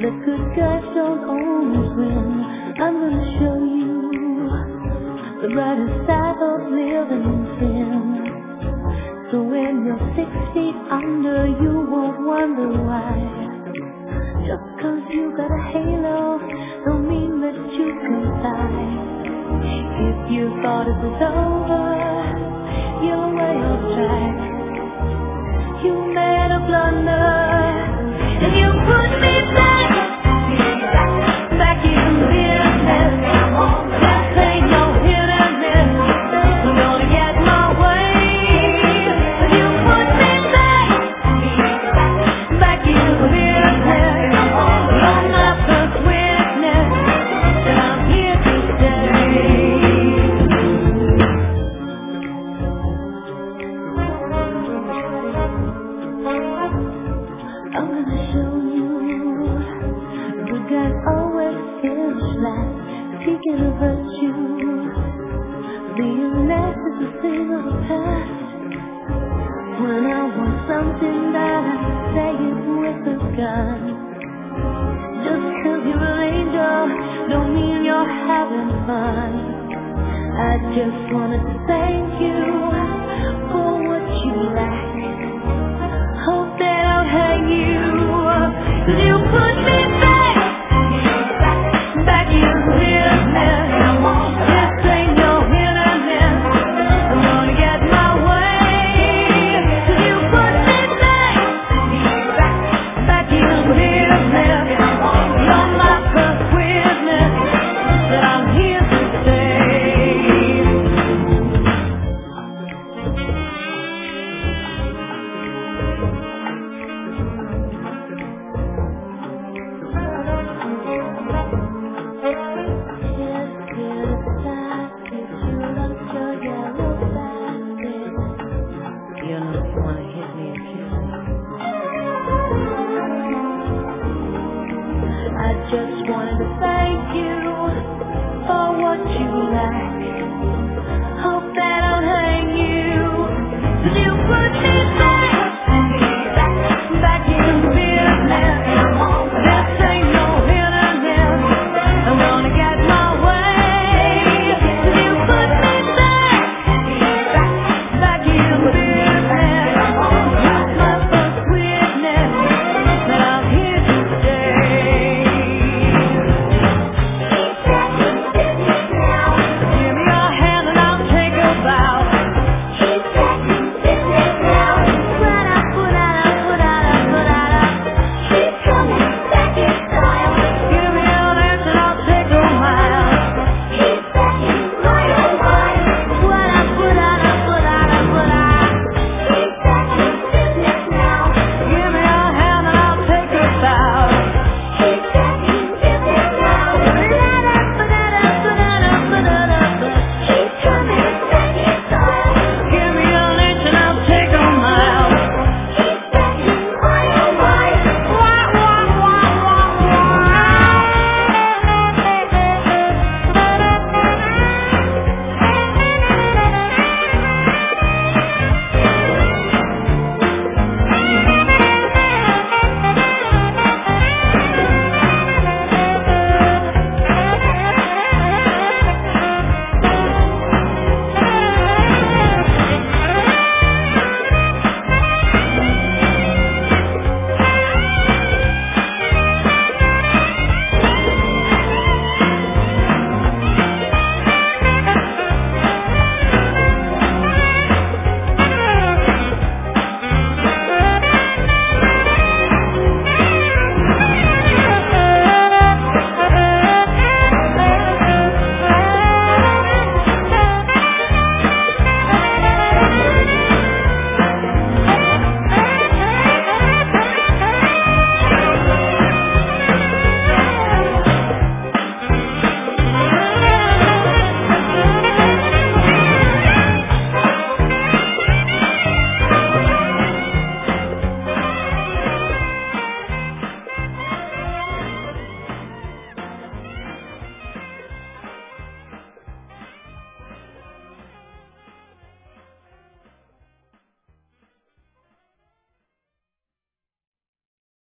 The good guys don't always win. I'm gonna show you the brighter side of living in sin. So when you're 6 feet under, you won't wonder why. Just 'cause you got a halo don't mean that you can fly. If you thought it was over, you're way off track. You made a blunder, and you put me back in business. This ain't no hidden miss. I'm gonna get my way. You put me back in business. You're my first witness that I'm here to stay. I'm gonna show you good guys always finish last. Speaking of virtue, being last is a thing of the past. When I want something that I say it with a gun. Just 'cause you're an angel don't mean you're having fun. I just wanted to thank you for what you lack. Hope they don't hang you, 'cause you put me back in business. This ain't no hidden miss. I'm gonna get my way. 'Cause you put me back in business. You're my first witness that I'm here to stay. You know if you wanna hit me a kiss. I just wanted to thank you for what you like. Hope that I'll hang you. 'Cause you put me back.